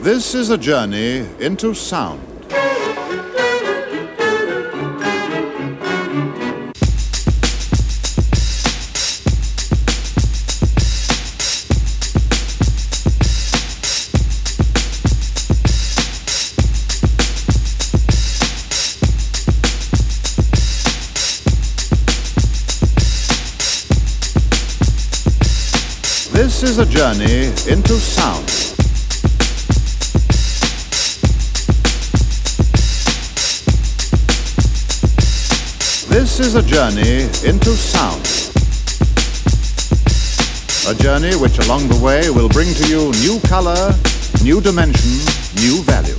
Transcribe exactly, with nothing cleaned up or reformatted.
This is a journey into sound. This is a journey into sound. This is a journey into sound. A journey which along the way will bring to you new color, new dimension, new value.